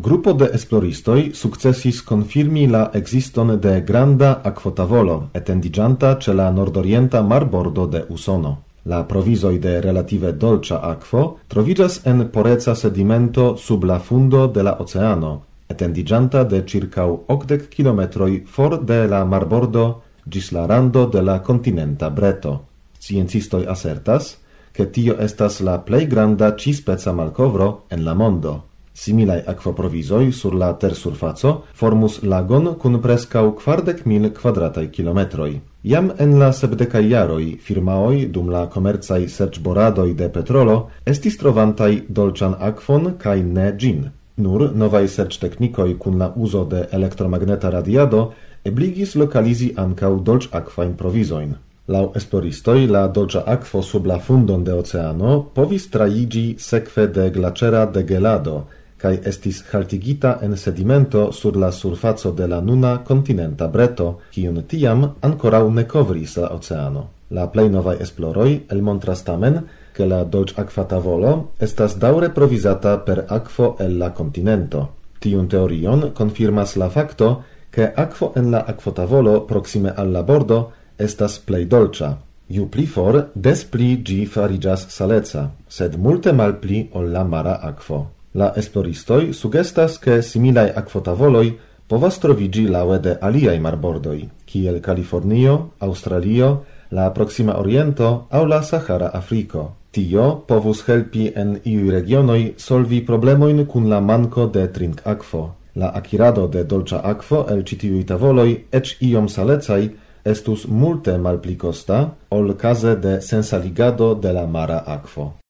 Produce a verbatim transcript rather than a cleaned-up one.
Grupo de esploristoi successis confirmi la existon de granda akvotavolo, etendiĝanta ĉe la nordorienta marbordo de Usono. La provizoj de relative dolĉa akvo troviĝas en poreca sedimento sub la fundo de la oceano, etendiĝanta de ĉirkaŭ okdek kilometroj for de la marbordo ĝis la rando de la kontinenta breto. Sciencistoj asertas, ke tio estas la plej granda ĉispeca malkovro en la mondo. Similaj akvoprovizoj sur la tersurfaco formus lagon kun preskaŭ kvardek mil kvadrataj kilometroj. Jam en la sepdekaj jaroj firmaoj dum la komercaj serĉboradoj de petrolo estis trovantaj dolĉan akvon kaj ne ĝin. Nur novaj serĉteknikoj kun la uzo de elektromagneta radiado ebligis lokalizi ankaŭ dolĉakvajn provizojn. Laŭ esploristoj la dolĉa akvo sub la fundon de oceano povis traiĝi sekve de glaĉera degelado kaj estis haltigita en sedimento sur la surfaco de la nuna kontinenta breto, kiun tiam ankoraŭ ne kovris la oceano. La plej novaj esploroj elmontras tamen, ke la dolĉakva tavolo estas daŭre provizata per akvo el la kontinento. Tiun teorion konfirmas la fakto, ke akvo en la akvotavolo proksime al la bordo estas plej dolĉa. Ju pli for, des pli ĝi fariĝas saleca, sed multe malpli ol la mara akvo. La esploristoj sugestas, ke similaj akvotavoloj povas troviĝi laŭe de aliaj marbordoj, kiel Kalifornio, Aŭstralio, la Proksima Oriento aŭ la Sahara Afriko. Tio povus helpi en iuj regionoj solvi problemojn kun la manko de trinkakvo. La akirado de dolĉa akvo el ĉi tiuj tavoloj, eĉ iom salecaj, estus multe malpli kosta ol kaze de sensaligado de la mara akvo.